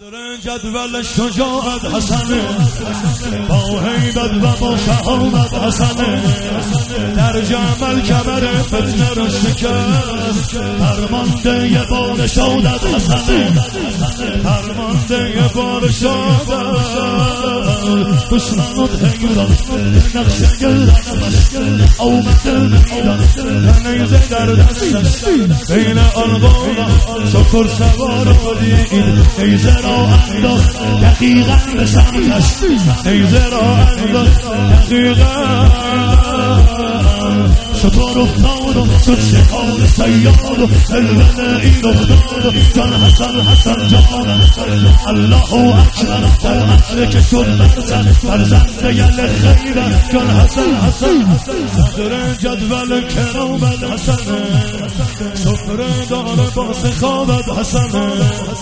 جدول شجاعت حسنه، با هیبت و با شهامت حسنه، در جمل کمر فتنه را شکست، فرمانده بار شادت حسنه، فرمانده بار شادت. دشمنات حیران نقشه گلدنش آمده میدان، نیزه در دستش بین آلبانا شکر سوار دید، نیزه را انداخت دقیقا به سمتش، نیزه را انداخت دقیقا. شطور افتاد و شد شکار سیاد و سلوه این افتاد و جان حسن حسن جان الله اکبر در عصر که شد برزن فرزند یل خیره جان حسن حسن. صدر جدول کرامت حسنه، سفره داره با سخاوت حسنه.